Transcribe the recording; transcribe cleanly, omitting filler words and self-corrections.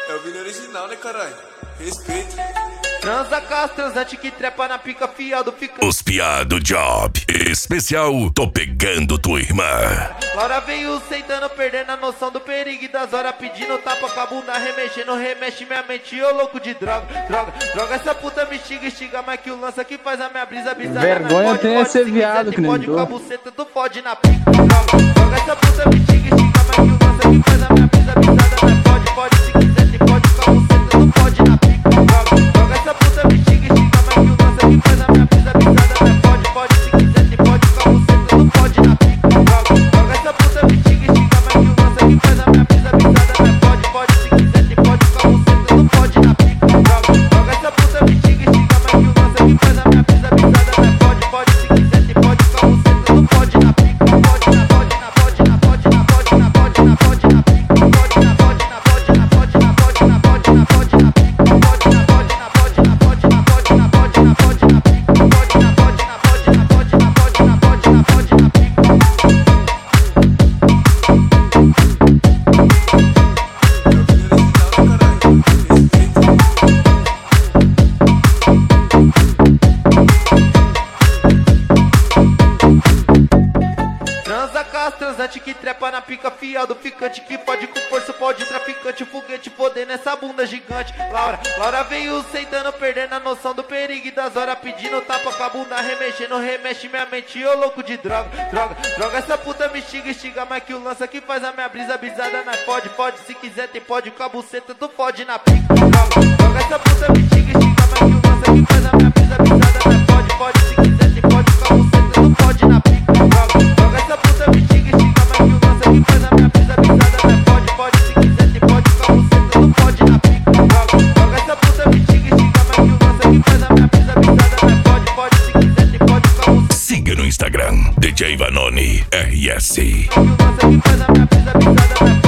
É o vídeo original, né, caralho? Respeito. Transa com as transante que trepa na pica fiado, fica. Os piado job. Especial, tô pegando tua irmã. Laura veio sentando, perdendo a noção do perigo e das horas, pedindo tapa com a bunda, remexendo, remexe minha mente, ô louco de droga, droga, droga, essa puta me estiga, mas que o lança que faz a minha brisa bizarra. Vergonha tem é ser viado, que nem pode dor. com a buceta, tu pode na pica, droga, droga, essa puta me estiga, mas que o lança que faz a minha brisa bizarra. Mas pode, se quiser, te pode com a buceta, tu pode na pica, droga, droga, essa puta me estiga, mas que o lança que faz a minha brisa bizarra. Mas pode, se quiser, te pode com a buceta, tu pode na pica, droga, droga, essa puta me estiga, mas que o lança que faz a minha brisa bizarra. Mas pode, se quiser, te pode com a buceta, tu pode na pica, droga, droga, essa puta me estiga, mas que o lança que faz a minha brisa bizarra. Mas pode, se quiser, te pode com a buceta, tu pode na pica, pode na pica, pode na transante que trepa na pica fiado, ficante que pode com força, pode traficante, foguete, poder nessa bunda gigante. Laura veio sentando, perdendo a noção do perigo e das horas, pedindo tapa com a bunda, remexendo, remexe minha mente, ô louco de droga, droga, droga, essa puta me estiga, mas que o lança que faz a minha brisa bizarra. Mas pode, se quiser, tem pode com a buceta, tu pode na pica, droga, droga, essa puta me estiga, mas que o lança que faz a minha brisa bizarra. Mas pode, se quiser, tem pode com a buceta, tu pode na pica, droga, droga, essa puta me estiga, mas que o lança que faz a minha brisa bizarra. Mas pode, se quiser, tem pode com a buceta, tu pode na pica, droga, droga, essa puta me estiga, mas que o lança que faz a minha brisa bizarra. Mas pode, se quiser, tem pode com a buceta. Siga no Instagram, DJ Vanoni RS. Que o lança que faz a minha brisa bizarra.